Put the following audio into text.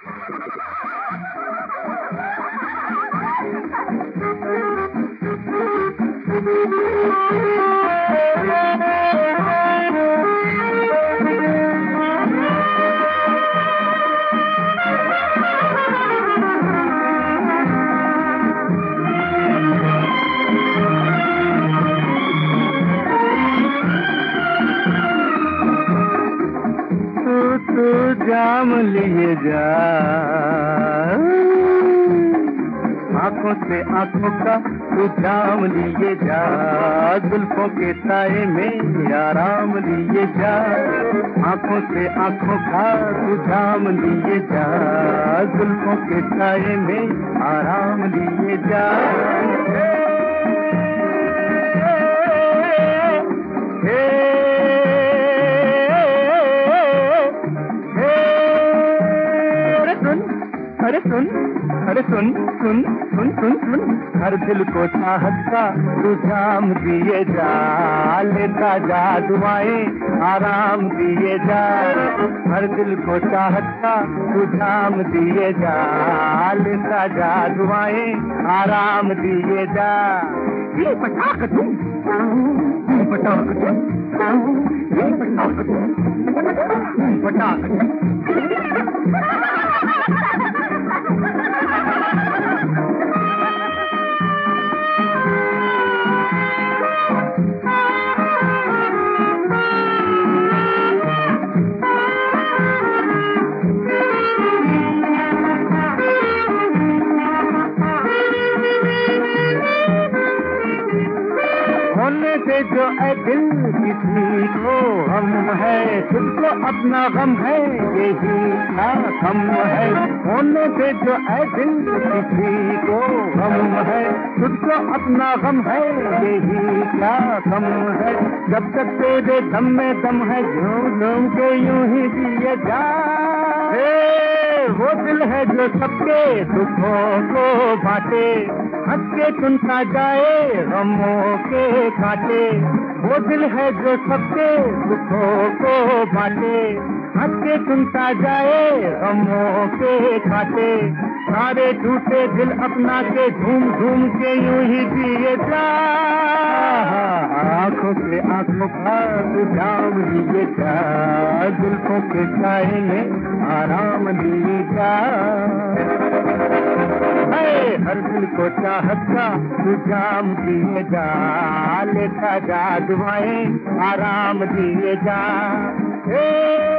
जाम लिए जा, आंखों से आंखों का तू जाम लिए जा, जुल्फों के साए में आराम लिए जा, आंखों से आंखों का तू जाम लिए जा, जुल्फों के साए में आराम लिए जा। अरे सुन, अरे सुन सुन सुन सुन सुन, हर दिल को चाहत का तू जाम दिए जा, लेता जा दुआएं आराम दिए जा, हर दिल को चाहत का तू जाम दिए जा, लेता जा दुआएं आराम दिए जा। ये पटाख तुम, ये पटाख तुम, ये पटाख तुम, पटाख से जो ऐ दिल किसी को हम है, तुझको अपना गम है, यही क्या हम है, होने से जो ऐ दिल किसी को हम है, तुझको अपना गम है, यही क्या हम है, जब तक तेरे दम में दम है, झूम झूम के यूं ही जिए जा, वो दिल है जो सबके दुखों को बांटे, हंस के सुनता जाए गमों के कांटे, वो दिल है जो सबके दुखों को बांटे, हंस के सुनता जाए गमों के कांटे, सारे टूटे दिल अपना के झूम झूम के यूं ही जिए जा, आंखों से आंखों का तू जाम लिए जा, जुल्फों के साए में आराम लिए जा, हर दिल को चाहत का तू जाम दिए जा, लेता जा दुआएं आराम दिए जा।